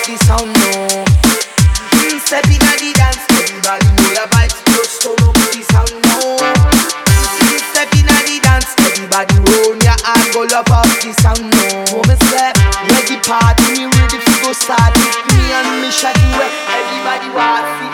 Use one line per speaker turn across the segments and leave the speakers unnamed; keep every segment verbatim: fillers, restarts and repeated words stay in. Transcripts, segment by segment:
the sound now. Mm, step in the dance, everybody know your vibes. Just turn up the sound now. Mm, step in the dance, everybody roll your hand, go up off the sound now. So me say, ready party, me ready to go start it. Me and me shaggy where everybody want it.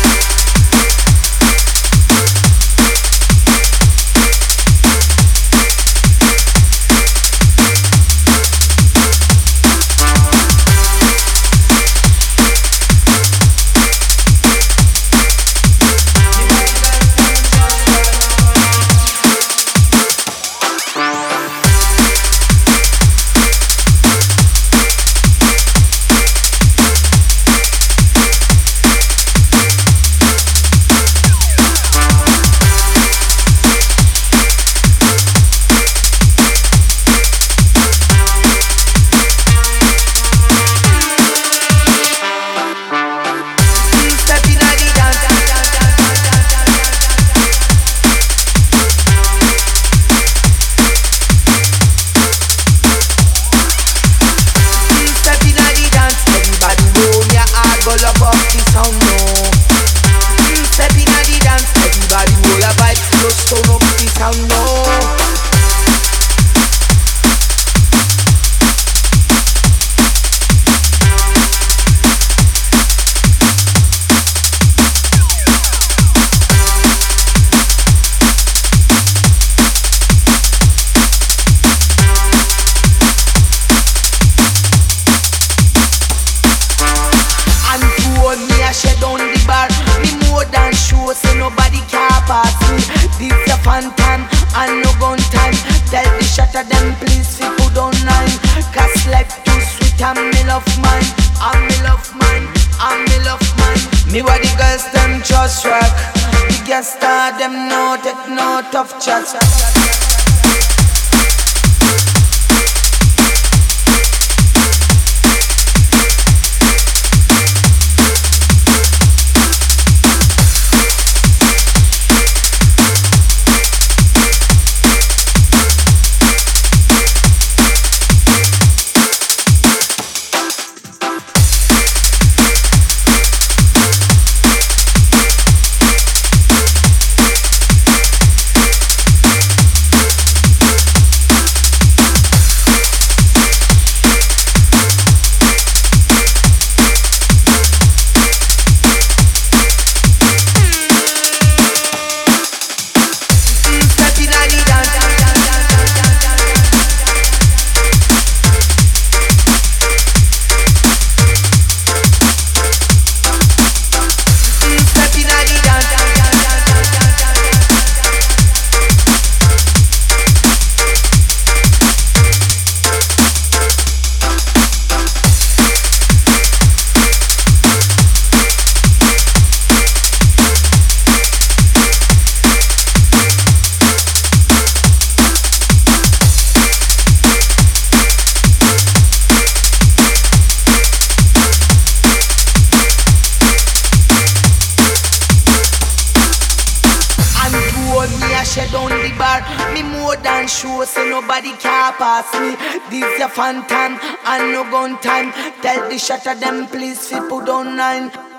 Tough chats. Show so nobody can pass me. This your fun time and no gun time. Tell the shutter them please fi put on nine.